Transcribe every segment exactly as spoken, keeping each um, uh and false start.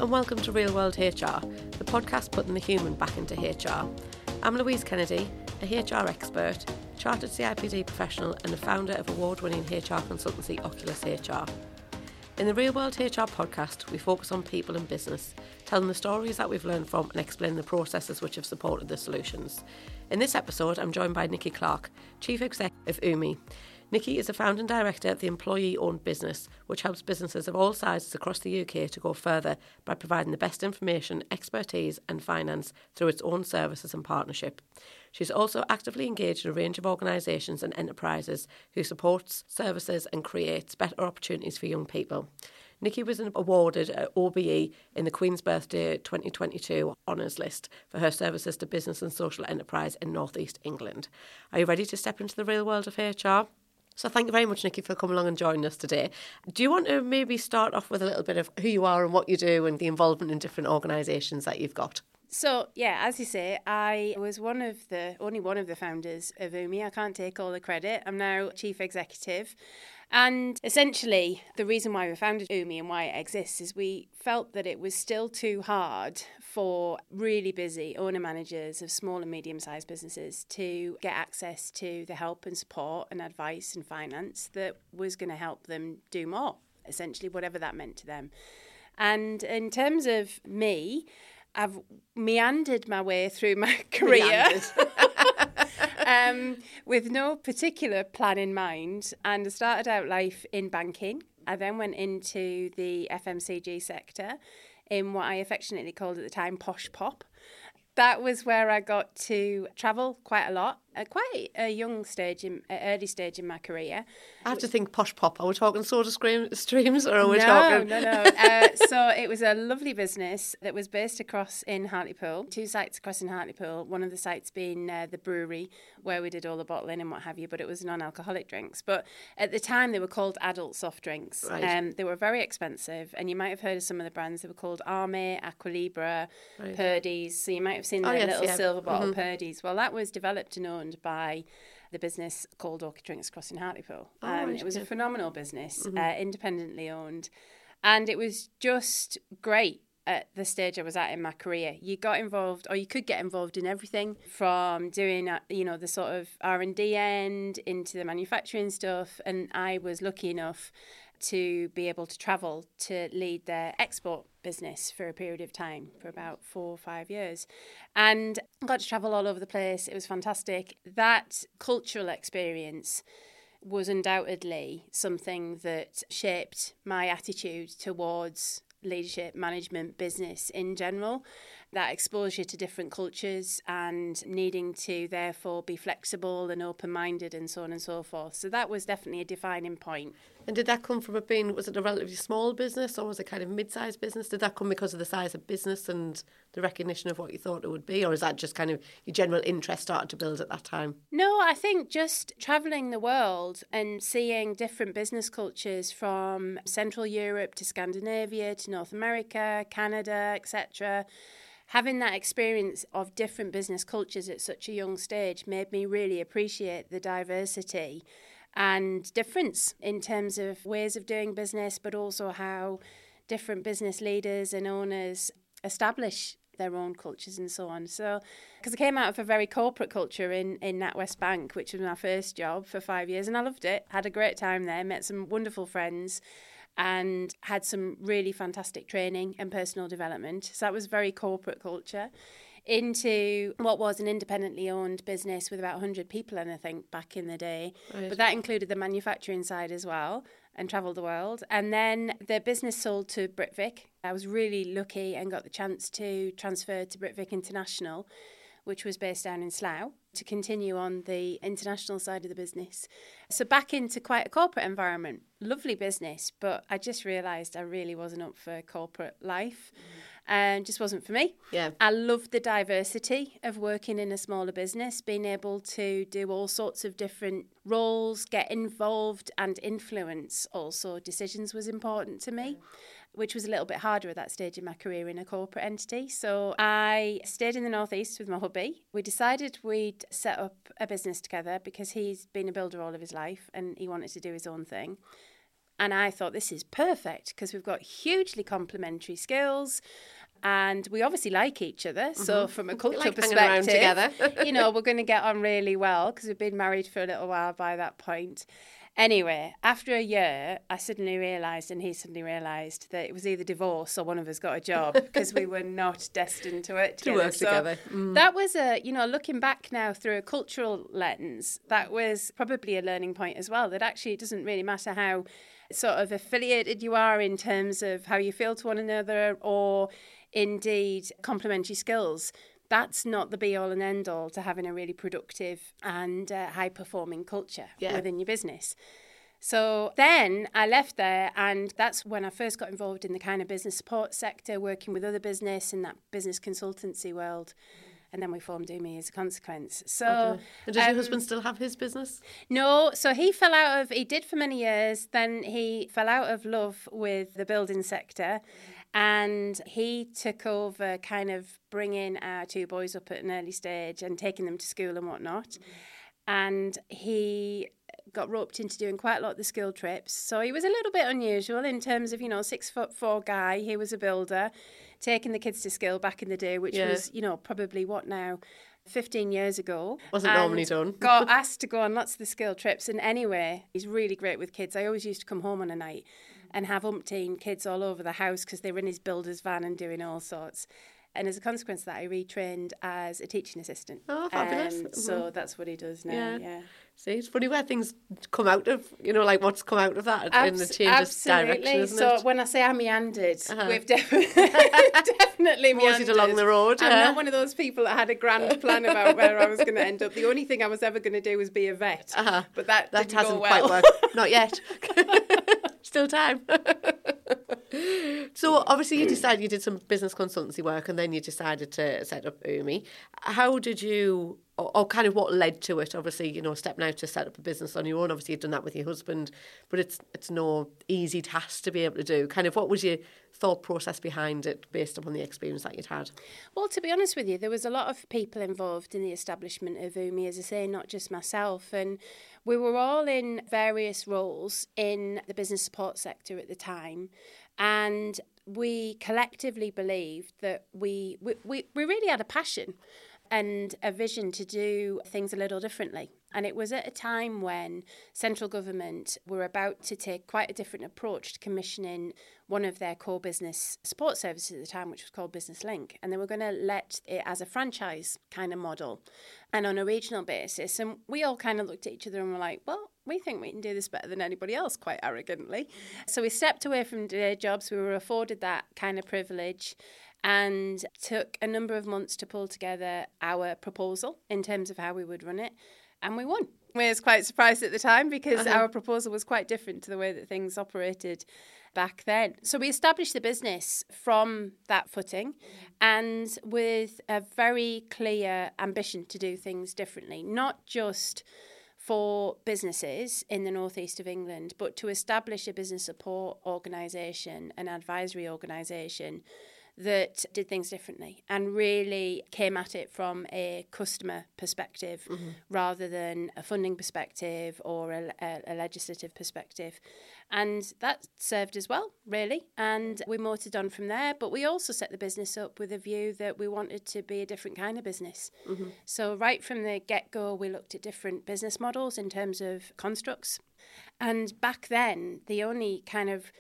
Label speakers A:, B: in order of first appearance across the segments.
A: and welcome to Real World H R, the podcast putting the human back into H R. I'm Louise Kennedy, a H R expert, chartered C I P D professional and the founder of award-winning H R consultancy Oculus H R. In the Real World H R podcast, we focus on people and business, telling the stories that we've learned from and explaining the processes which have supported the solutions. In this episode, I'm joined by Nikki Clark, Chief Exec of Ummi. Nikki is the founding director of the employee-owned business, which helps businesses of all sizes across the U K to go further by providing the best information, expertise and finance through its own services and partnership. She's also actively engaged in a range of organisations and enterprises who supports services and creates better opportunities for young people. Nikki was awarded an O B E in the Queen's Birthday twenty twenty-two honours list for her services to business and social enterprise in North East England. Are you ready to step into the real world of H R? So thank you very much, Nikki, for coming along and joining us today. Do you want to maybe start off with a little bit of who you are and what you do and the involvement in different organisations that you've got?
B: So, yeah, as you say, I was one of the, only one of the founders of Ummi. I can't take all the credit. I'm now Chief Executive. And essentially, the reason why we founded Ummi and why it exists is we felt that it was still too hard for really busy owner-managers of small and medium-sized businesses to get access to the help and support and advice and finance that was going to help them do more, essentially, whatever that meant to them. And in terms of me, I've meandered my way through my career um, with no particular plan in mind. And I started out life in banking. I then went into the F M C G sector in what I affectionately called at the time Posh Pop. That was where I got to travel quite a lot at quite a young stage, in, early stage in my career.
A: I have to think Posh Pop. Are we talking Soda Streams or are we
B: no,
A: talking...
B: No, no, no. Uh, so it was a lovely business that was based across in Hartlepool, two sites across in Hartlepool, one of the sites being uh, the brewery where we did all the bottling and what have you, but it was non-alcoholic drinks. But at the time they were called adult soft drinks.
A: Right.
B: Um, they were very expensive and you might have heard of some of the brands. They were called Army, Aqualibra, right. Purdy's. So you might have seen
A: oh,
B: the
A: yes,
B: little
A: yeah.
B: silver bottle
A: mm-hmm.
B: Purdy's. Well, that was developed and owned by the business called Orchid Drinks across in Hartlepool.
A: Oh,
B: um,
A: right,
B: it was
A: yeah.
B: a phenomenal business,
A: mm-hmm.
B: uh, independently owned. And it was just great at the stage I was at in my career. You got involved, or you could get involved in everything from doing, uh, you know, the sort of R and D end into the manufacturing stuff. And I was lucky enough to be able to travel to lead their export business for a period of time, for about four or five years. And I got to travel all over the place. It was fantastic. That cultural experience was undoubtedly something that shaped my attitude towards leadership, management, business in general. That exposure to different cultures and needing to therefore be flexible and open-minded and so on and so forth. So that was definitely a defining point.
A: And did that come from it being, was it a relatively small business or was it kind of mid-sized business? Did that come because of the size of business and the recognition of what you thought it would be? Or is that just kind of your general interest started to build at that time?
B: No, I think just travelling the world and seeing different business cultures from Central Europe to Scandinavia to North America, Canada, et cetera, having that experience of different business cultures at such a young stage made me really appreciate the diversity and difference in terms of ways of doing business, but also how different business leaders and owners establish their own cultures and so on. So, because I came out of a very corporate culture in, in NatWest Bank, which was my first job for five years, and I loved it. Had a great time there, met some wonderful friends, and had some really fantastic training and personal development. So that was very corporate culture. Into what was an independently owned business with about one hundred people in, I think, back in the day.
A: Right.
B: But that included the manufacturing side as well, and travelled the world. And then the business sold to Britvic. I was really lucky and got the chance to transfer to Britvic International, which was based down in Slough, to continue on the international side of the business. So back into quite a corporate environment. Lovely business, but I just realised I really wasn't up for corporate life. And just wasn't for me.
A: Yeah.
B: I loved the diversity of working in a smaller business, being able to do all sorts of different roles, get involved and influence also decisions was important to me, which was a little bit harder at that stage in my career in a corporate entity. So I stayed in the North East with my hubby. We decided we'd set up a business together because he's been a builder all of his life and he wanted to do his own thing. And I thought, this is perfect because we've got hugely complementary skills. And we obviously like each other. So
A: Mm-hmm.
B: from a cultural
A: like
B: perspective,
A: together.
B: you know, we're going to get on really well because we've been married for a little while by that point. Anyway, after a year, I suddenly realised, and he suddenly realised, that it was either divorce or one of us got a job because we were not destined to work together.
A: To work
B: so
A: together. Mm.
B: That was a, you know, looking back now through a cultural lens, that was probably a learning point as well, that actually it doesn't really matter how sort of affiliated you are in terms of how you feel to one another or indeed complementary skills. That's not the be-all and end-all to having a really productive and uh, high-performing culture yeah. within your business. So then I left there, and that's when I first got involved in the kind of business support sector, working with other business in that business consultancy world. And then we formed Umi as a consequence. So,
A: okay. And does
B: um,
A: your husband still have his business?
B: No. So he fell out of, he did for many years. Then he fell out of love with the building sector. And he took over kind of bringing our two boys up at an early stage and taking them to school and whatnot. Mm-hmm. And he got roped into doing quite a lot of the school trips. So he was a little bit unusual in terms of, you know, six foot four guy. He was a builder, taking the kids to school back in the day, which yeah. was, you know, probably what now, fifteen years ago.
A: Wasn't normally done.
B: Got asked to go on lots of the school trips. And anyway, he's really great with kids. I always used to come home on a night and have umpteen kids all over the house because they were in his builder's van and doing all sorts. And as a consequence of that, I retrained as a teaching assistant.
A: Oh, fabulous.
B: Um, so mm-hmm. that's what he does now, yeah. yeah.
A: See, it's funny where things come out of, you know, like what's come out of that
B: Abs-
A: in the change
B: absolutely.
A: of direction, isn't
B: so
A: it?
B: when I say I meandered, uh-huh. we've definitely, definitely meandered.
A: along the road.
B: I'm
A: yeah.
B: not one of those people that had a grand plan about where I was going to end up. The only thing I was ever going to do was be a vet. Uh-huh. But that,
A: that
B: didn't
A: hasn't
B: go well.
A: quite worked. Not yet. Still time. So obviously you decided you did some business consultancy work and then you decided to set up Umi. How did you, or, or kind of what led to it? Obviously, you know, stepping out to set up a business on your own. Obviously you've done that with your husband, but it's it's no easy task to be able to do. Kind of what was your thought process behind it based upon the experience that you'd had?
B: Well, to be honest with you, there was a lot of people involved in the establishment of Umi, as I say, not just myself. And we were all in various roles in the business support sector at the time. And we collectively believed that we, we, we, we really had a passion and a vision to do things a little differently. And it was at a time when central government were about to take quite a different approach to commissioning one of their core business support services at the time, which was called Business Link. And they were going to let it as a franchise kind of model and on a regional basis. And we all kind of looked at each other and were like, well, we think we can do this better than anybody else, quite arrogantly. So we stepped away from day jobs. We were afforded that kind of privilege and took a number of months to pull together our proposal in terms of how we would run it. And we won. We was quite surprised at the time because uh-huh. our proposal was quite different to the way that things operated back then. So we established the business from that footing and with a very clear ambition to do things differently, not just for businesses in the northeast of England, but to establish a business support organisation, an advisory organisation that did things differently and really came at it from a customer perspective mm-hmm. rather than a funding perspective or a, a, a legislative perspective. And that served us well, really. And we motored on from there. But we also set the business up with a view that we wanted to be a different kind of business. Mm-hmm. So right from the get-go, we looked at different business models in terms of constructs. And back then, the only kind of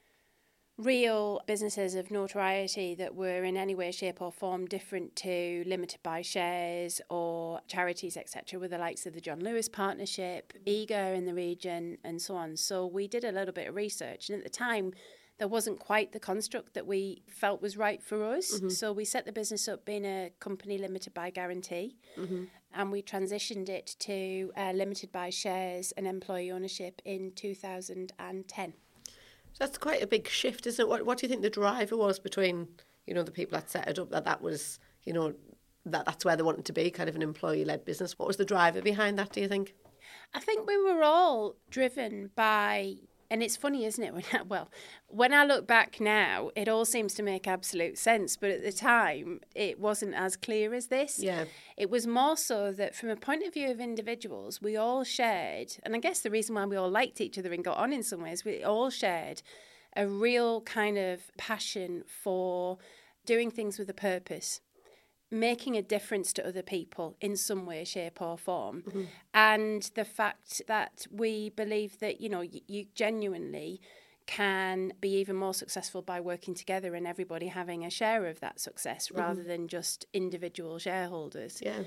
B: real businesses of notoriety that were in any way, shape or form different to limited by shares or charities, et cetera, were the likes of the John Lewis Partnership, Eager in the region and so on. So we did a little bit of research and at the time there wasn't quite the construct that we felt was right for us. Mm-hmm. So we set the business up being a company limited by guarantee mm-hmm. and we transitioned it to uh, limited by shares and employee ownership in two thousand ten.
A: That's quite a big shift, isn't it? What, what do you think the driver was between, you know, the people that set it up, that that was, you know, that that's where they wanted to be, kind of an employee-led business? What was the driver behind that, do you think?
B: I think we were all driven by And it's funny, isn't it? When I, well, when I look back now, it all seems to make absolute sense. But at the time, it wasn't as clear as this.
A: Yeah.
B: It was more so that from a point of view of individuals, we all shared, and I guess the reason why we all liked each other and got on in some ways, we all shared a real kind of passion for doing things with a purpose, making a difference to other people in some way, shape or form. Mm-hmm. And the fact that we believe that, you know, you, you genuinely can be even more successful by working together and everybody having a share of that success mm-hmm. rather than just individual shareholders.
A: Yeah.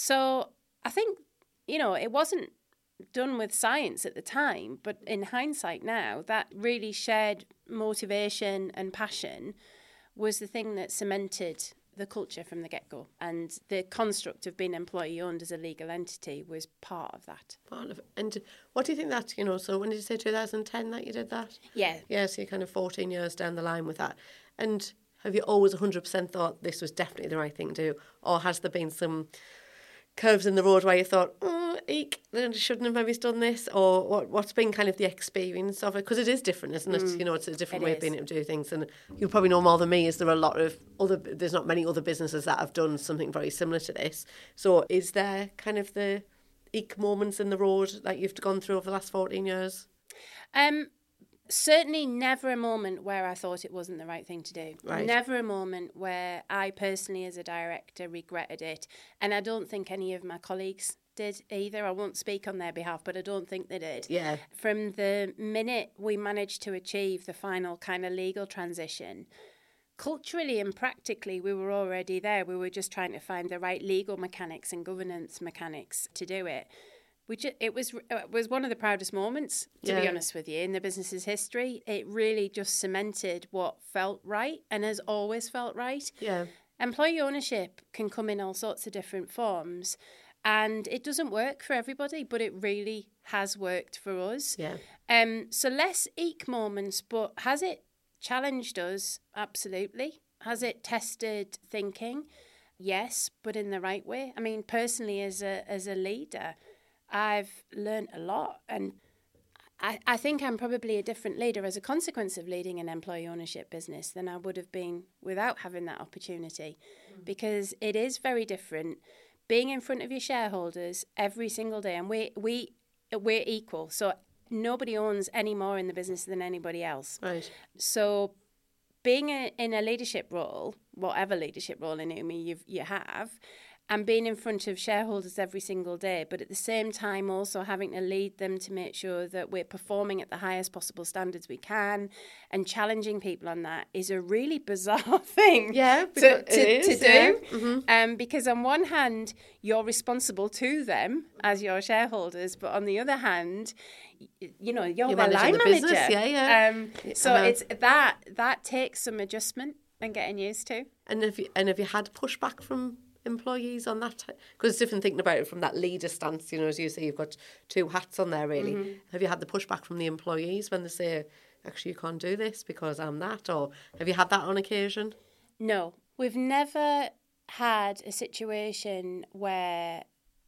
B: So I think, you know, it wasn't done with science at the time, but in hindsight now, that really shared motivation and passion was the thing that cemented the culture from the get-go, and the construct of being employee-owned as a legal entity was part of that.
A: Part of it. And what do you think that, you know, so when did you say two thousand ten that you did that?
B: Yeah.
A: Yeah, so you're kind of fourteen years down the line with that. And have you always one hundred percent thought this was definitely the right thing to do? Or has there been some curves in the road where you thought, oh, eek, I shouldn't have maybe done this? Or what, what's been kind of the experience of it? Because it is different, isn't it? Mm, you know, it's a different it way is. of being able to do things. And you probably know more than me, is there are a lot of other, there's not many other businesses that have done something very similar to this. So is there kind of the eek moments in the road that you've gone through over the last fourteen years?
B: Um. Certainly never a moment where I thought it wasn't the right thing to do.
A: Right.
B: Never a moment where I personally as a director regretted it. And I don't think any of my colleagues did either. I won't speak on their behalf, but I don't think they did.
A: Yeah.
B: From the minute we managed to achieve the final kind of legal transition, culturally and practically we were already there. We were just trying to find the right legal mechanics and governance mechanics to do it. Which it was it was one of the proudest moments, to
A: yeah.
B: be honest with you, in the business's history. It really just cemented what felt right and has always felt right.
A: Yeah.
B: Employee ownership can come in all sorts of different forms, and it doesn't work for everybody, but it really has worked for us.
A: Yeah.
B: Um. So less eek moments, but has it challenged us? Absolutely. Has it tested thinking? Yes, but in the right way. I mean, personally, as a as a leader, I've learned a lot, and I, I think I'm probably a different leader as a consequence of leading an employee ownership business than I would have been without having that opportunity, mm. because it is very different being in front of your shareholders every single day, and we we we're equal, so nobody owns any more in the business than anybody else.
A: Right.
B: So being a, in a leadership role, whatever leadership role in Umi you you have, and being in front of shareholders every single day, but at the same time also having to lead them to make sure that we're performing at the highest possible standards we can, and challenging people on that is a really bizarre thing
A: yeah,
B: to, to,
A: is,
B: to do.
A: Yeah. Mm-hmm.
B: Um, because on one hand, you're responsible to them as your shareholders, but on the other hand, you know, you're, you're their line
A: the
B: manager.
A: Business. Yeah, yeah.
B: Um, so uh-huh. it's that that takes some adjustment and getting used to.
A: And have you, and have you had pushback from employees on that? Because it's different thinking about it from that leader stance, you know, as you say, you've got two hats on there really. Mm-hmm. Have you had the pushback from the employees when they say, actually you can't do this because I'm that, or have you had that on occasion?
B: No, we've never had a situation where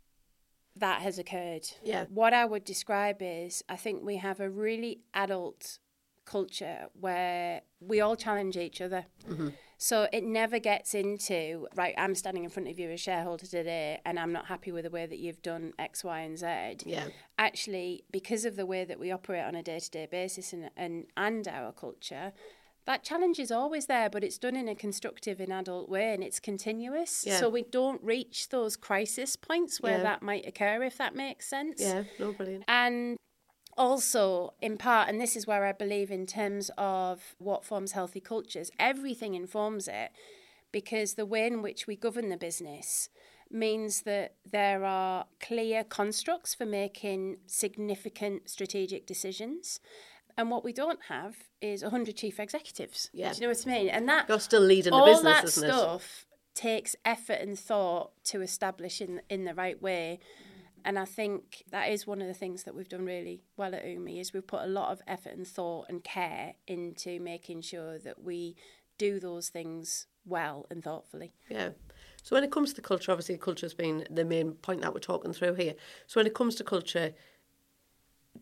B: that has occurred.
A: Yeah.
B: What I would describe is, I think we have a really adult culture where we all challenge each other. Mm-hmm. So it never gets into, right, I'm standing in front of you as shareholder today and I'm not happy with the way that you've done X, Y, and Z.
A: Yeah.
B: Actually, because of the way that we operate on a day-to-day basis and, and, and our culture, that challenge is always there, but it's done in a constructive and adult way, and it's continuous.
A: Yeah.
B: So we don't reach those crisis points where
A: yeah.
B: that might occur, if that makes sense.
A: Yeah, no, brilliant.
B: And also, in part, and this is where I believe in terms of what forms healthy cultures, everything informs it, because the way in which we govern the business means that there are clear constructs for making significant strategic decisions. And what we don't have is one hundred chief executives.
A: Yeah.
B: Do you know what I mean? And that
A: you're still leading the
B: all
A: business,
B: that
A: isn't
B: stuff it? Takes effort and thought to establish in in the right way. And I think that is one of the things that we've done really well at Umi, is we've put a lot of effort and thought and care into making sure that we do those things well and thoughtfully.
A: Yeah. So when it comes to culture, obviously culture has been the main point that we're talking through here. So when it comes to culture,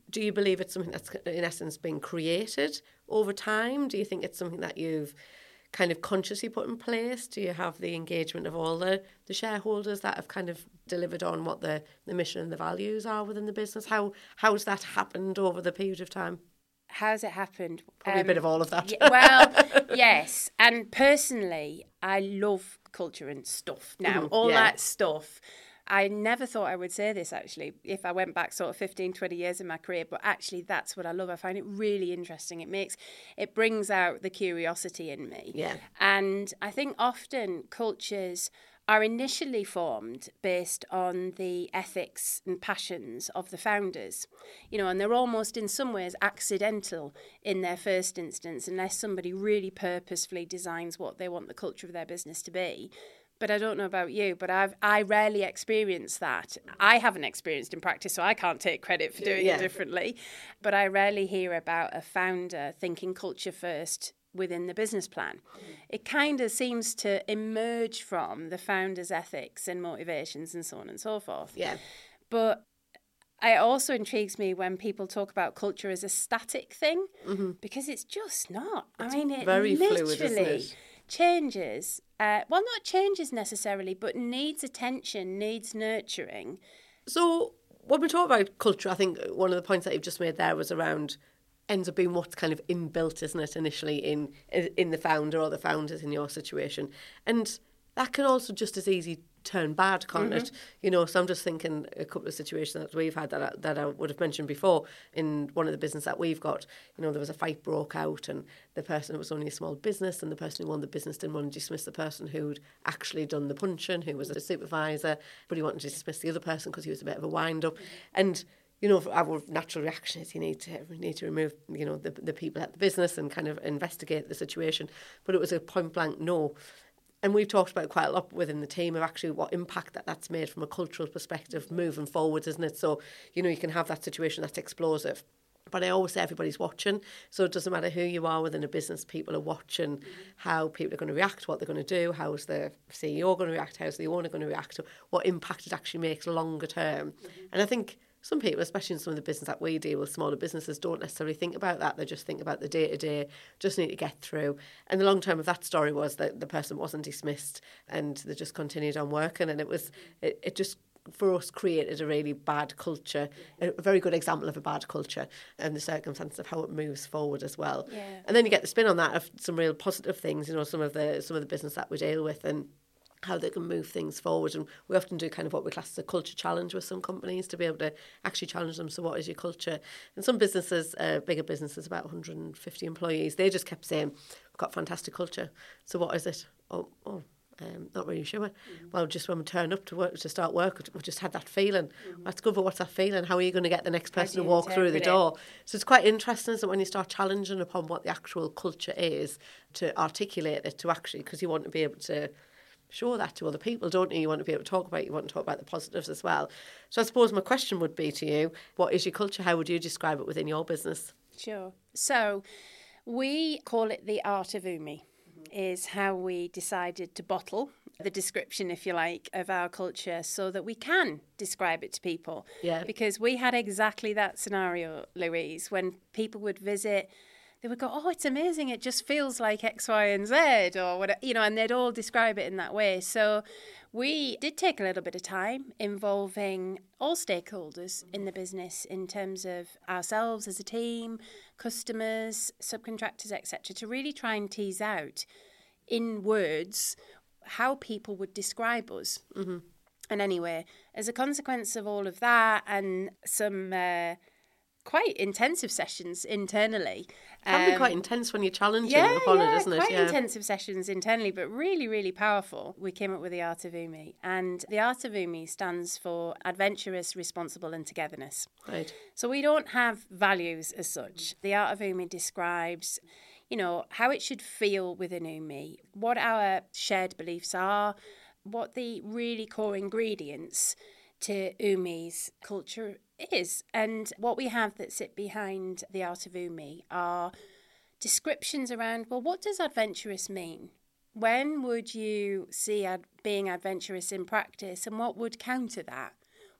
A: do you believe it's something that's in essence been created over time? Do you think it's something that you've kind of consciously put in place? Do you have the engagement of all the, the shareholders that have kind of delivered on what the, the mission and the values are within the business? How how's that happened over the period of time?
B: How's it happened?
A: Probably um, a bit of all of that.
B: Yeah, well, yes. And personally, I love culture and stuff now. Mm-hmm. All yeah. that stuff. I never thought I would say this, actually, if I went back sort of fifteen, twenty years in my career, but actually that's what I love. I find it really interesting. It makes, it brings out the curiosity in me.
A: Yeah.
B: And I think often cultures are initially formed based on the ethics and passions of the founders, you know, and they're almost in some ways accidental in their first instance, unless somebody really purposefully designs what they want the culture of their business to be. But I don't know about you, but I've I rarely experience that. I haven't experienced in practice, so I can't take credit for doing yeah. it differently. But I rarely hear about a founder thinking culture first within the business plan. It kind of seems to emerge from the founder's ethics and motivations and so on and so forth.
A: Yeah.
B: But it also intrigues me when people talk about culture as a static thing, mm-hmm. because it's just not.
A: It's
B: I mean, it
A: very
B: literally
A: fluid, isn't it?
B: changes. Uh, well, not changes necessarily, but needs attention, needs nurturing.
A: So when we talk about culture, I think one of the points that you've just made there was around ends up being what's kind of inbuilt, isn't it, initially in in the founder or the founders in your situation. And that can also just as easy turn bad, can't mm-hmm. it? You know, so I'm just thinking a couple of situations that we've had that I, that I would have mentioned before in one of the business that we've got. You know, there was a fight broke out and the person, it was only a small business, and the person who won the business didn't want to dismiss the person who'd actually done the punching, who was a supervisor, but he wanted to dismiss the other person because he was a bit of a wind-up. Mm-hmm. And you know, our natural reaction is you need to you need to remove, you know, the the people at the business and kind of investigate the situation. But it was a point blank no. And we've talked about it quite a lot within the team of actually what impact that that's made from a cultural perspective moving forward, isn't it? So, you know, you can have that situation that's explosive. But I always say everybody's watching. So it doesn't matter who you are within a business, people are watching mm-hmm. how people are going to react, what they're going to do, how's the C E O going to react, how's the owner going to react, what impact it actually makes longer term. Mm-hmm. And I think some people, especially in some of the business that we deal with, smaller businesses, don't necessarily think about that. They just think about the day-to-day, just need to get through. And the long term of that story was that the person wasn't dismissed and they just continued on working. And it was, it, it just, for us, created a really bad culture, a very good example of a bad culture and the circumstances of how it moves forward as well.
B: Yeah.
A: And then you get the spin on that of some real positive things, you know, some of the some of the business that we deal with and how they can move things forward. And we often do kind of what we class as a culture challenge with some companies to be able to actually challenge them. So what is your culture? And some businesses, uh, bigger businesses, about one hundred fifty employees, they just kept saying, we've got fantastic culture. So what is it? Oh, oh. Um, not really sure. Mm-hmm. Well, just when we turn up to work to start work, we just had that feeling. Mm-hmm. That's good, but what's that feeling? How are you going to get the next person to walk through the door? So it's quite interesting, isn't it, when you start challenging upon what the actual culture is, to articulate it, to actually, because you want to be able to show that to other people, don't you? You want to be able to talk about it, you want to talk about the positives as well. So I suppose my question would be to you, what is your culture? How would you describe it within your business?
B: Sure. So we call it the art of Umi. Is how we decided to bottle the description, if you like, of our culture so that we can describe it to people.
A: Yeah.
B: Because we had exactly that scenario, Louise, when people would visit, they would go, oh, it's amazing, it just feels like X, Y, and Z, or whatever, you know, and they'd all describe it in that way. So we did take a little bit of time involving all stakeholders in the business in terms of ourselves as a team, customers, subcontractors, et cetera, to really try and tease out in words how people would describe us.
A: Mm-hmm.
B: And anyway, as a consequence of all of that and some uh, quite intensive sessions internally.
A: It can um, be quite intense when you're challenging
B: yeah,
A: upon
B: yeah,
A: it, isn't it?
B: Quite
A: yeah, quite
B: intensive sessions internally, but really, really powerful. We came up with the Art of Umi. And the Art of Umi stands for adventurous, responsible and togetherness.
A: Right.
B: So we don't have values as such. The Art of Umi describes, you know, how it should feel within Umi, what our shared beliefs are, what the really core ingredients to Umi's culture is. And what we have that sit behind the Art of Umi are descriptions around, well, what does adventurous mean? When would you see ad- being adventurous in practice, and what would counter that?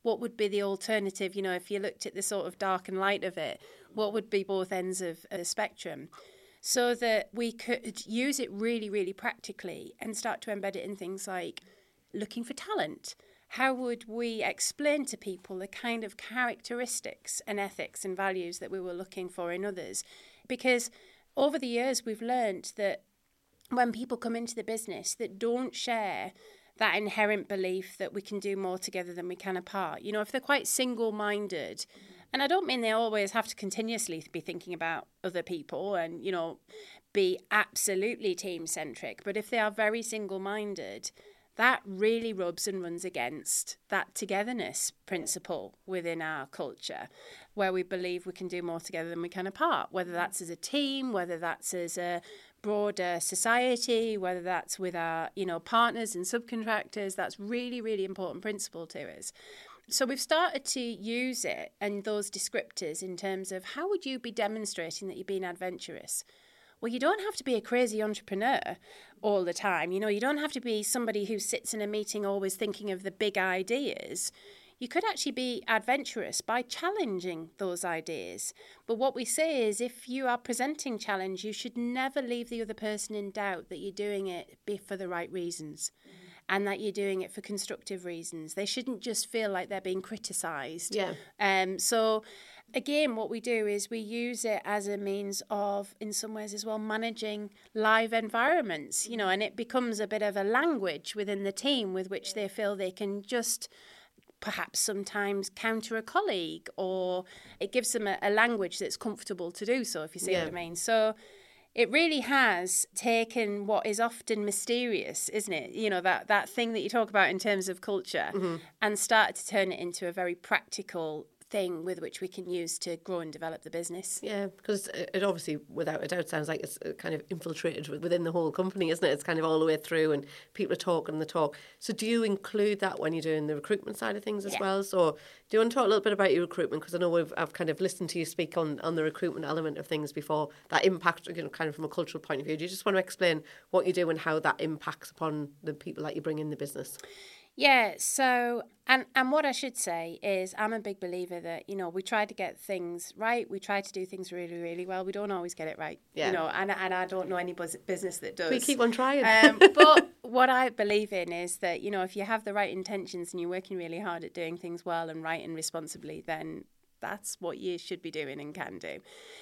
B: what would be the alternative? You know, if you looked at the sort of dark and light of it, what would be both ends of the spectrum? So that we could use it really, really practically and start to embed it in things like looking for talent. How would we explain to people the kind of characteristics and ethics and values that we were looking for in others? Because over the years, we've learned that when people come into the business that don't share that inherent belief that we can do more together than we can apart, you know, if they're quite single-minded, and I don't mean they always have to continuously be thinking about other people and, you know, be absolutely team-centric, but if they are very single-minded, that really rubs and runs against that togetherness principle within our culture, where we believe we can do more together than we can apart, whether that's as a team, whether that's as a broader society, whether that's with our, you know, partners and subcontractors. That's really, really important principle to us. So we've started to use it and those descriptors in terms of how would you be demonstrating that you're being adventurous? Well, you don't have to be a crazy entrepreneur all the time. You know, you don't have to be somebody who sits in a meeting always thinking of the big ideas. You could actually be adventurous by challenging those ideas. But what we say is if you are presenting challenge, you should never leave the other person in doubt that you're doing it for the right reasons and that you're doing it for constructive reasons. They shouldn't just feel like they're being criticised.
A: Yeah.
B: Um. So... Again, what we do is we use it as a means of, in some ways as well, managing live environments, you know, and it becomes a bit of a language within the team with which they feel they can just perhaps sometimes counter a colleague, or it gives them a, a language that's comfortable to do so, if you see yeah. what I mean. So it really has taken what is often mysterious, isn't it? You know, that, that thing that you talk about in terms of culture mm-hmm. and started to turn it into a very practical thing with which we can use to grow and develop the business.
A: Yeah, because it obviously, without a doubt, sounds like it's kind of infiltrated within the whole company, isn't it? It's kind of all the way through and people are talking the talk. So do you include that when you're doing the recruitment side of things as yeah. well? So do you want to talk a little bit about your recruitment? Because I know we've, I've kind of listened to you speak on, on the recruitment element of things before, that impact, you know, kind of from a cultural point of view. Do you just want to explain what you do and how that impacts upon the people that you bring in the business?
B: Yeah, so, and, and what I should say is I'm a big believer that, you know, we try to get things right. We try to do things really, really well. We don't always get it right, yeah. you know, and, and I don't know any business that does.
A: We keep on trying.
B: Um, but what I believe in is that, you know, if you have the right intentions and you're working really hard at doing things well and right and responsibly, then that's what you should be doing and can do.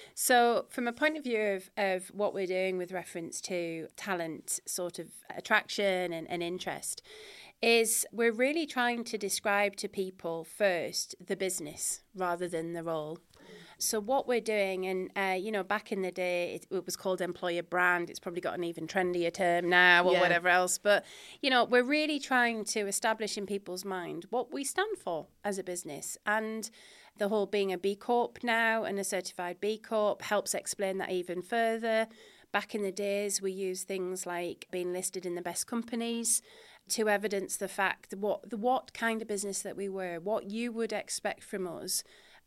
B: So from a point of view of, of what we're doing with reference to talent sort of attraction and, and interest, is we're really trying to describe to people first the business rather than the role. So what we're doing, and, uh, you know, back in the day, it, it was called employer brand. It's probably got an even trendier term now or yeah. whatever else. But, you know, we're really trying to establish in people's mind what we stand for as a business. And the whole being a B Corp now and a certified B Corp helps explain that even further. Back in the days, we used things like being listed in the best companies to evidence the fact that what the what kind of business that we were, what you would expect from us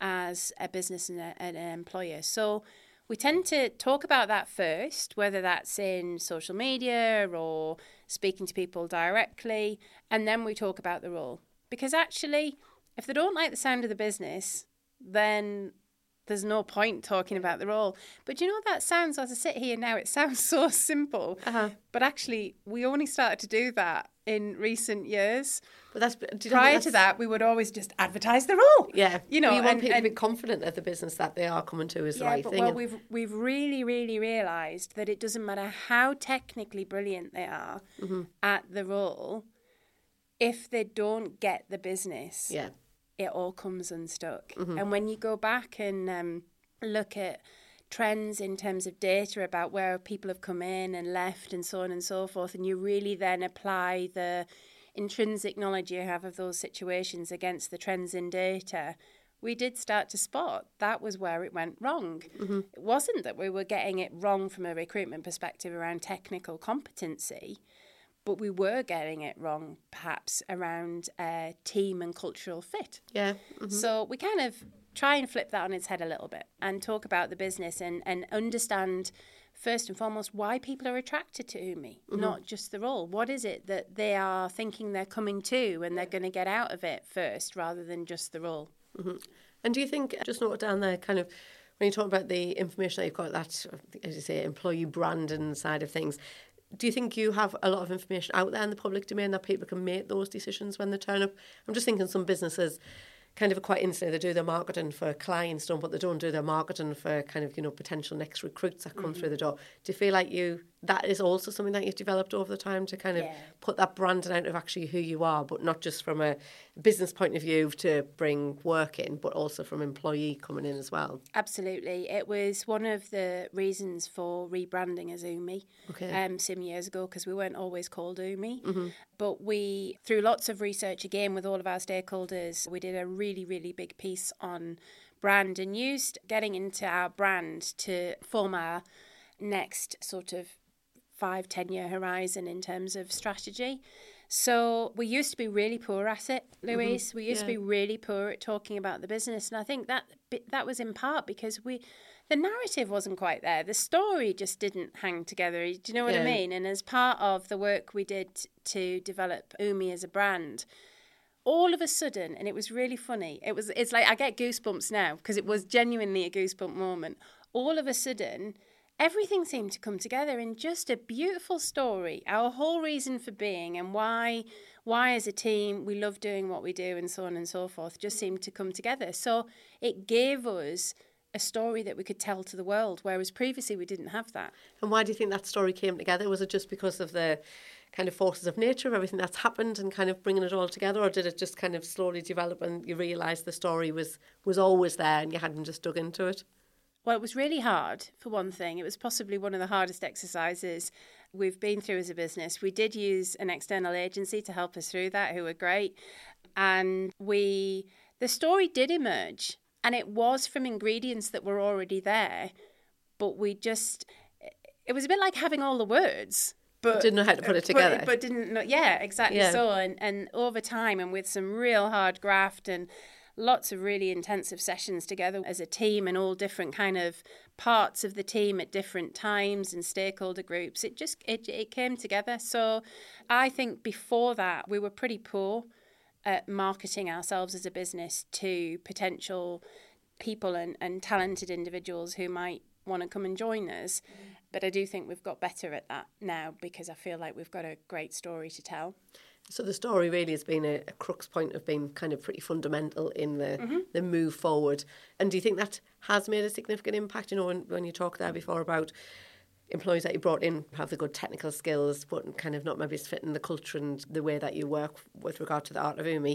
B: as a business and, a, and an employer. So we tend to talk about that first, whether that's in social media or speaking to people directly, and then we talk about the role. Because actually, if they don't like the sound of the business, then there's no point talking about the role. But you know, that sounds, as I sit here now, it sounds so simple. Uh-huh. But actually, we only started to do that in recent years. But that's do you Prior that's... to that, we would always just advertise the role.
A: Yeah.
B: You know,
A: well, you want
B: and,
A: people
B: and,
A: to be confident of the business that they are coming to is
B: yeah,
A: the right
B: but,
A: thing.
B: Well, we've, we've really, really realised that it doesn't matter how technically brilliant they are mm-hmm. at the role, if they don't get the business, yeah. it all comes unstuck. Mm-hmm. And when you go back and um, look at trends in terms of data about where people have come in and left and so on and so forth, and you really then apply the intrinsic knowledge you have of those situations against the trends in data, we did start to spot that was where it went wrong. Mm-hmm. It wasn't that we were getting it wrong from a recruitment perspective around technical competency, but we were getting it wrong perhaps around uh, team and cultural fit.
A: Yeah. Mm-hmm.
B: So we kind of try and flip that on its head a little bit and talk about the business and, and understand first and foremost, why people are attracted to Umi, mm-hmm. not just the role. What is it that they are thinking they're coming to and they're going to get out of it first rather than just the role?
A: Mm-hmm. And do you think, just note down there, kind of, when you talk about the information that you've got, that, as you say, employee branding side of things, do you think you have a lot of information out there in the public domain that people can make those decisions when they turn up? I'm just thinking some businesses kind of quite instantly, they do their marketing for clients, don't, but they don't do their marketing for kind of, you know, potential next recruits that come mm-hmm. through the door. Do you feel like you, that is also something that you've developed over the time to kind of
B: yeah.
A: put that branding out of actually who you are, but not just from a business point of view to bring work in, but also from employee coming in as well?
B: Absolutely. It was one of the reasons for rebranding as Umi
A: okay.
B: um, some years ago, because we weren't always called Umi.
A: Mm-hmm.
B: But we, through lots of research, again, with all of our stakeholders, we did a really, really big piece on brand and used getting into our brand to form our next sort of five, ten year horizon in terms of strategy. So we used to be really poor at it, Louise. Mm-hmm. We used yeah. to be really poor at talking about the business. And I think that that was in part because we, the narrative wasn't quite there. The story just didn't hang together. Do you know what yeah. I mean? And as part of the work we did to develop Umi as a brand, all of a sudden, and it was really funny, it was it's like I get goosebumps now because it was genuinely a goosebump moment. All of a sudden, everything seemed to come together in just a beautiful story. Our whole reason for being and why, why as a team we love doing what we do and so on and so forth just seemed to come together. So it gave us a story that we could tell to the world, whereas previously we didn't have that.
A: And why do you think that story came together? Was it just because of the kind of forces of nature of everything that's happened and kind of bringing it all together, or did it just kind of slowly develop and you realised the story was, was always there and you hadn't just dug into it?
B: Well, it was really hard, for one thing. It was possibly one of the hardest exercises we've been through as a business. We did use an external agency to help us through that, who were great. And we, the story did emerge, and it was from ingredients that were already there. But we just, it was a bit like having all the words, but,
A: but didn't know how to put it together.
B: But, but didn't know, yeah, exactly yeah. so. And, and over time, and with some real hard graft and lots of really intensive sessions together as a team and all different kind of parts of the team at different times and stakeholder groups, it just it, it came together. So I think before that we were pretty poor at marketing ourselves as a business to potential people and, and talented individuals who might want to come and join us. Mm. But I do think we've got better at that now because I feel like we've got a great story to tell.
A: So the story really has been a, a crux point of being kind of pretty fundamental in the mm-hmm. the move forward. And do you think that has made a significant impact? You know, when, when you talked there before about employees that you brought in have the good technical skills, but kind of not maybe fitting the culture and the way that you work with regard to the art of Umi.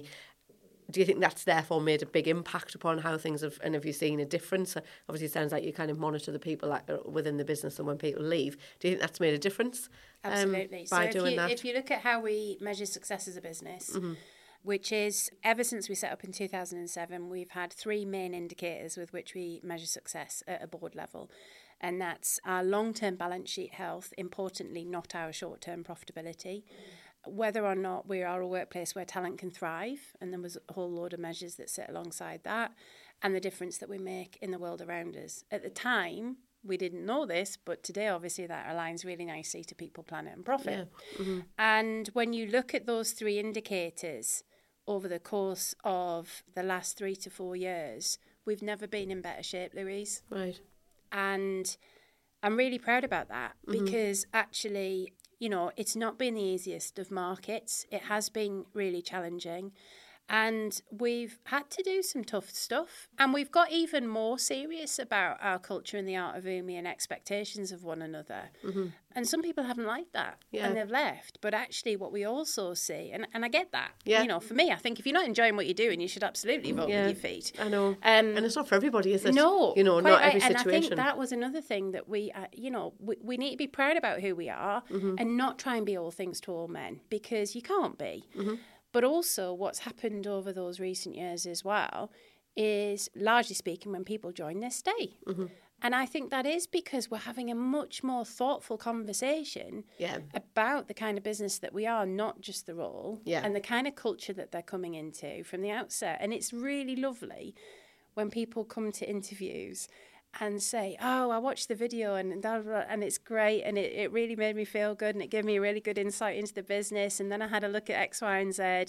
A: Do you think that's therefore made a big impact upon how things have, and have you seen a difference? Obviously, it sounds like you kind of monitor the people that are within the business and when people leave. Do you think that's made a difference?
B: Absolutely.
A: Um, by
B: so
A: doing
B: if you,
A: that?
B: if you look at how we measure success as a business, mm-hmm. which is ever since we set up in two thousand seven, we've had three main indicators with which we measure success at a board level. And that's our long-term balance sheet health, importantly, not our short-term profitability. Mm-hmm. Whether or not we are a workplace where talent can thrive, and there was a whole load of measures that sit alongside that, and the difference that we make in the world around us. At the time, we didn't know this, but today, obviously, that aligns really nicely to people, planet, and profit. Yeah. Mm-hmm. And when you look at those three indicators over the course of the last three to four years, we've never been in better shape, Louise.
A: Right.
B: And I'm really proud about that mm-hmm. because actually, you know, it's not been the easiest of markets. It has been really challenging. And we've had to do some tough stuff. And we've got even more serious about our culture and the art of Umi and expectations of one another. Mm-hmm. And some people haven't liked that yeah. and they've left. But actually what we also see, and, and I get that, yeah. you know, for me, I think if you're not enjoying what you're doing, you should absolutely vote yeah. with your feet.
A: I know. Um, and it's not for everybody, is it?
B: No.
A: You know, not
B: right.
A: every situation.
B: And I think that was another thing that we, uh, you know, we, we need to be proud about who we are mm-hmm. and not try and be all things to all men, because you can't be. Mm-hmm. But also what's happened over those recent years as well is, largely speaking, when people join, they stay. Mm-hmm. And I think that is because we're having a much more thoughtful conversation yeah. about the kind of business that we are, not just the role, yeah. and the kind of culture that they're coming into from the outset. And it's really lovely when people come to interviews and say, oh, I watched the video and blah, blah, blah, and it's great and it, it really made me feel good and it gave me a really good insight into the business, and then I had a look at X, Y, and Z.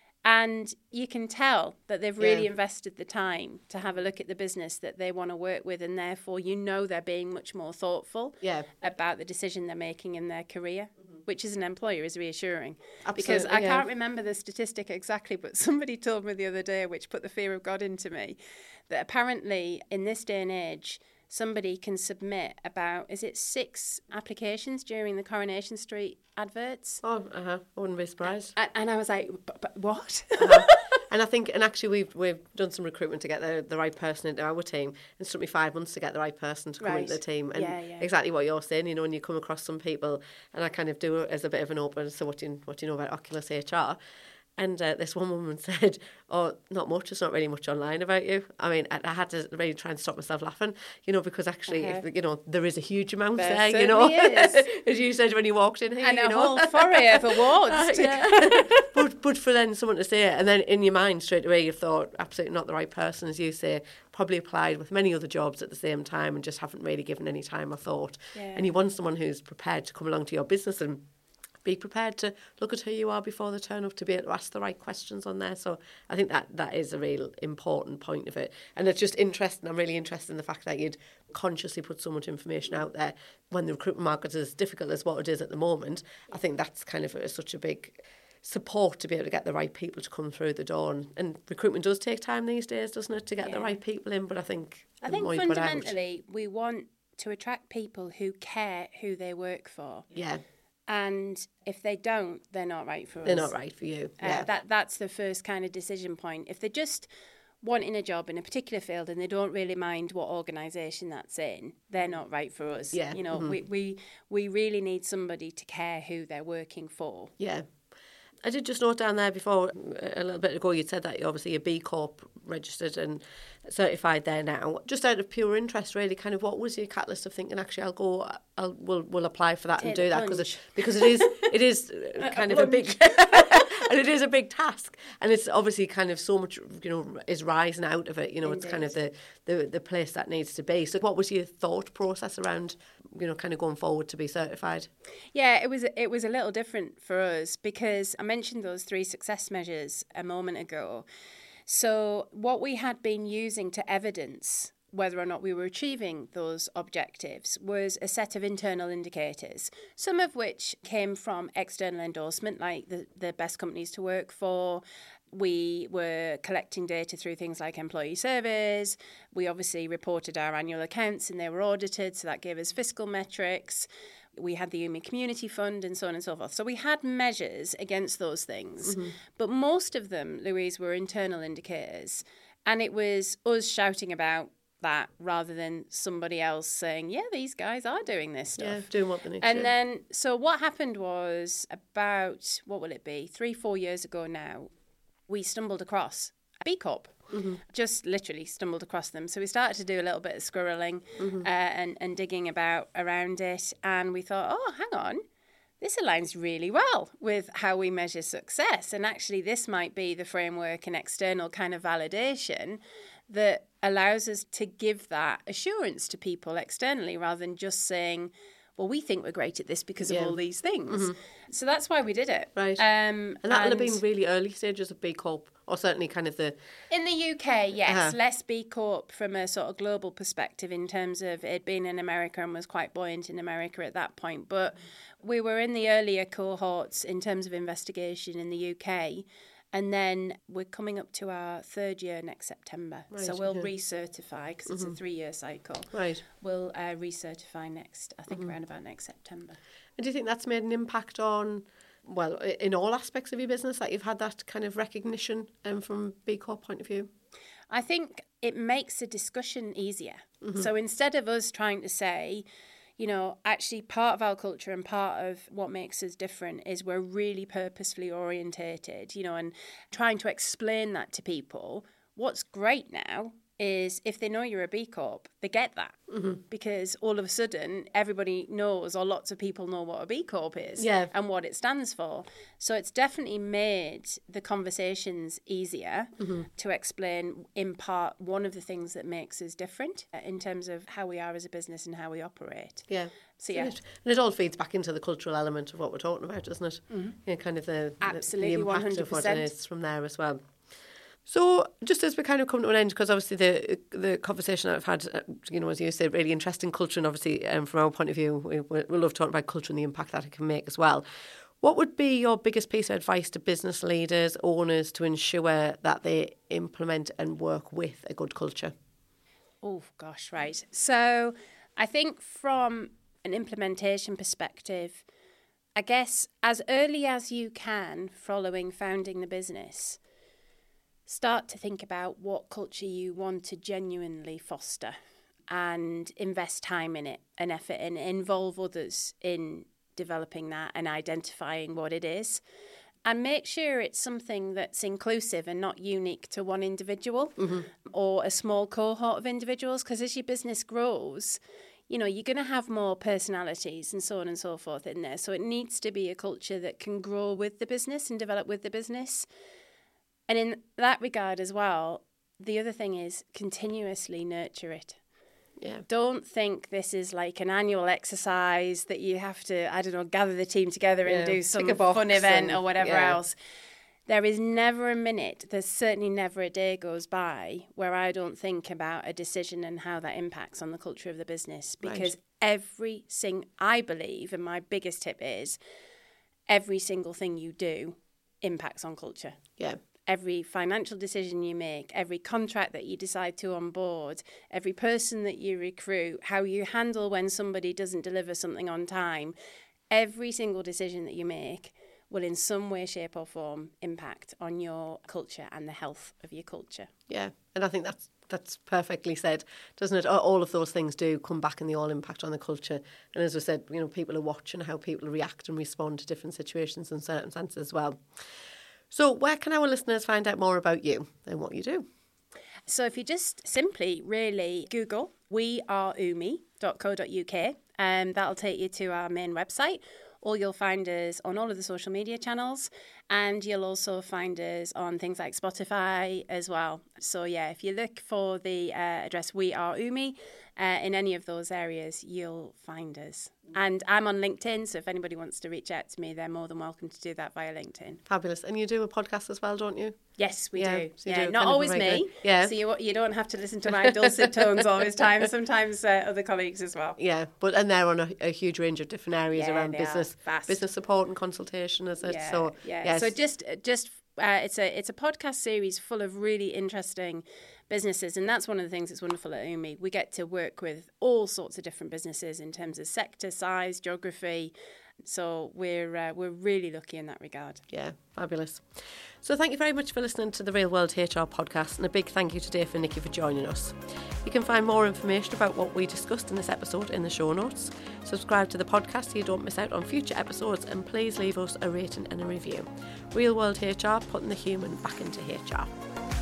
B: And you can tell that they've really yeah. invested the time to have a look at the business that they want to work with, and therefore you know they're being much more thoughtful
A: yeah.
B: about the decision they're making in their career, mm-hmm. which as an employer is reassuring.
A: Absolutely,
B: because I
A: yeah.
B: can't remember the statistic exactly, but somebody told me the other day, which put the fear of God into me, that apparently in this day and age, somebody can submit about, is it six applications during the Coronation Street adverts?
A: Oh, uh-huh. I wouldn't be surprised.
B: And, and I was like, but, but what?
A: Uh-huh. And I think, and actually we've we've done some recruitment to get the, the right person into our team. It took me five months to get the right person to come
B: right.
A: into the team. And
B: yeah, yeah.
A: exactly what you're saying, you know, when you come across some people, and I kind of do it as a bit of an open, so what do you, what do you know about Oculus H R? And uh, this one woman said, oh, not much, there's not really much online about you. I mean, I, I had to really try and stop myself laughing, you know, because actually,
B: uh-huh.
A: if, you know, there is a huge amount
B: there,
A: there, you know.
B: Is.
A: As you said when you walked in here,
B: and
A: you
B: a
A: know.
B: whole foray of awards.
A: uh,
B: to
A: yeah. but, but for then someone to say it, and then in your mind straight away you've thought, absolutely not the right person, as you say, probably applied with many other jobs at the same time and just haven't really given any time or thought.
B: Yeah.
A: And you want someone who's prepared to come along to your business and be prepared to look at who you are before they turn up, to be able to ask the right questions on there. So I think that that is a real important point of it. And it's just interesting. I'm really interested in the fact that you'd consciously put so much information out there when the recruitment market is as difficult as what it is at the moment. I think that's kind of a, such a big support to be able to get the right people to come through the door. And, and recruitment does take time these days, doesn't it, to get
B: yeah.
A: the right people in? But I think
B: I think fundamentally we want to attract people who care who they work for.
A: Yeah.
B: And if they don't, they're not right for us.
A: They're not right for you. Yeah.
B: Uh, that that's the first kind of decision point. If they're just wanting a job in a particular field and they don't really mind what organisation that's in, they're not right for us.
A: Yeah.
B: You know,
A: mm-hmm.
B: we, we we really need somebody to care who they're working for.
A: Yeah. I did just note down there before, a little bit ago, you said that you're obviously a B Corp registered and certified there now. Just out of pure interest, really, kind of what was your catalyst of thinking, actually, I'll go, I'll we'll, we'll apply for that
B: Take
A: and do that, because
B: it,
A: because it is it is kind of a big and it is a big task, and it's obviously kind of so much, you know, is rising out of it. You know, Indeed. It's kind of the, the the place that needs to be. So, what was your thought process around, you know, kind of going forward to be certified?
B: Yeah, it was it was a little different for us because I mentioned those three success measures a moment ago. So what we had been using to evidence whether or not we were achieving those objectives was a set of internal indicators, some of which came from external endorsement, like the, the best companies to work for. We were collecting data through things like employee surveys. We obviously reported our annual accounts and they were audited, so that gave us fiscal metrics. We had the U M I Community Fund and so on and so forth. So we had measures against those things. Mm-hmm. But most of them, Louise, were internal indicators. And it was us shouting about that rather than somebody else saying, yeah, these guys are doing this stuff.
A: Yeah, doing what they need
B: and
A: to.
B: And then, so what happened was about, what will it be, three, four years ago now, we stumbled across a B Corp. Mm-hmm. Just literally stumbled across them. So we started to do a little bit of squirreling mm-hmm. uh, and, and digging about around it. And we thought, oh, hang on, this aligns really well with how we measure success. And actually, this might be the framework and external kind of validation that allows us to give that assurance to people externally rather than just saying, well, we think we're great at this because
A: yeah.
B: of all these things.
A: Mm-hmm.
B: So that's why we did it.
A: Right.
B: Um,
A: and that would have been really early stages of B Corp, or certainly kind of the...
B: In the U K, yes.
A: Uh-huh.
B: Less B Corp from a sort of global perspective in terms of it being in America and was quite buoyant in America at that point. But we were in the earlier cohorts in terms of investigation in the U K. And then we're coming up to our third year next September. Right, so we'll okay. recertify, because it's mm-hmm. a three-year cycle.
A: Right.
B: We'll uh, recertify next, I think, mm-hmm. around about next September.
A: And do you think that's made an impact on, well, in all aspects of your business, that you've had that kind of recognition um, from B Corp point of view?
B: I think it makes the discussion easier.
A: Mm-hmm.
B: So instead of us trying to say, you know, actually part of our culture and part of what makes us different is we're really purposefully orientated, you know, and trying to explain that to people. What's great now is if they know you're a B Corp, they get that. Mm-hmm. Because all of a sudden, everybody knows, or lots of people know what a B Corp is
A: yeah.
B: and what it stands for. So it's definitely made the conversations easier mm-hmm. to explain, in part, one of the things that makes us different in terms of how we are as a business and how we operate.
A: Yeah.
B: So, yeah.
A: And it, and it all feeds back into the cultural element of what we're talking about, doesn't it?
B: Mm-hmm.
A: You know, kind of the,
B: Absolutely,
A: the, the impact
B: one hundred percent.
A: of what it is from there as well. So just as we kind of come to an end, because obviously the the conversation I've had, uh, you know, as you said, really interesting culture, and obviously um, from our point of view, we, we love talking about culture and the impact that it can make as well. What would be your biggest piece of advice to business leaders, owners, to ensure that they implement and work with a good culture?
B: Oh, gosh, right. So I think from an implementation perspective, I guess as early as you can following founding the business, start to think about what culture you want to genuinely foster and invest time in it and effort and involve others in developing that and identifying what it is. And make sure it's something that's inclusive and not unique to one individual mm-hmm. or a small cohort of individuals. Because as your business grows, you know, you're going to have more personalities and so on and so forth in there. So it needs to be a culture that can grow with the business and develop with the business. And in that regard as well, the other thing is continuously nurture it.
A: Yeah.
B: Don't think this is like an annual exercise that you have to, I don't know, gather the team together and
A: yeah.
B: do some fun event and, or whatever
A: yeah.
B: else. There is never a minute, there's certainly never a day goes by where I don't think about a decision and how that impacts on the culture of the business. Because
A: right.
B: every single, I believe, and my biggest tip is, every single thing you do impacts on culture.
A: Yeah.
B: Every financial decision you make, every contract that you decide to onboard, every person that you recruit, how you handle when somebody doesn't deliver something on time, every single decision that you make will in some way, shape or form impact on your culture and the health of your culture.
A: Yeah, and I think that's that's perfectly said, doesn't it? All of those things do come back and they all impact on the culture. And as I said, you know, people are watching how people react and respond to different situations in certain senses as well. So where can our listeners find out more about you and what you do?
B: So if you just simply really Google we are umi dot co dot uk, and that'll take you to our main website. Or you'll find us on all of the social media channels, and you'll also find us on things like Spotify as well. So yeah, if you look for the uh, address We Are Umi uh, in any of those areas, you'll find us. And I'm on LinkedIn, so if anybody wants to reach out to me, they're more than welcome to do that via LinkedIn.
A: Fabulous. And you do a podcast as well, don't you?
B: Yes, we
A: yeah,
B: do.
A: So you
B: yeah,
A: do
B: not always me.
A: Yeah.
B: So you you don't have to listen to my dulcet tones all this time. Sometimes uh, other colleagues as well.
A: Yeah, but and they're on a, a huge range of different areas
B: yeah,
A: around business, business support and consultation, is it?
B: Yeah,
A: so
B: yeah.
A: Yes.
B: So just just uh, it's a it's a podcast series full of really interesting businesses, and that's one of the things that's wonderful at Umi. We get to work with all sorts of different businesses in terms of sector, size, geography. So we're uh, we're really lucky in that regard.
A: Yeah, fabulous. So thank you very much for listening to the Real World H R podcast, and a big thank you today for Nikki for joining us. You can find more information about what we discussed in this episode in the show notes. Subscribe to the podcast so you don't miss out on future episodes, and please leave us a rating and a review. Real World H R, putting the human back into H R.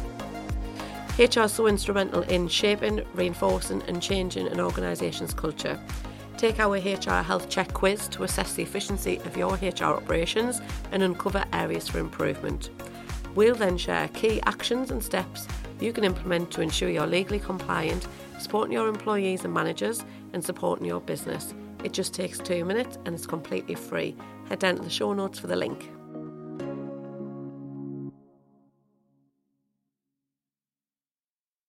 A: H R is so instrumental in shaping, reinforcing and changing an organisation's culture. Take our H R Health Check quiz to assess the efficiency of your H R operations and uncover areas for improvement. We'll then share key actions and steps you can implement to ensure you're legally compliant, supporting your employees and managers and supporting your business. It just takes two minutes and it's completely free. Head down to the show notes for the link.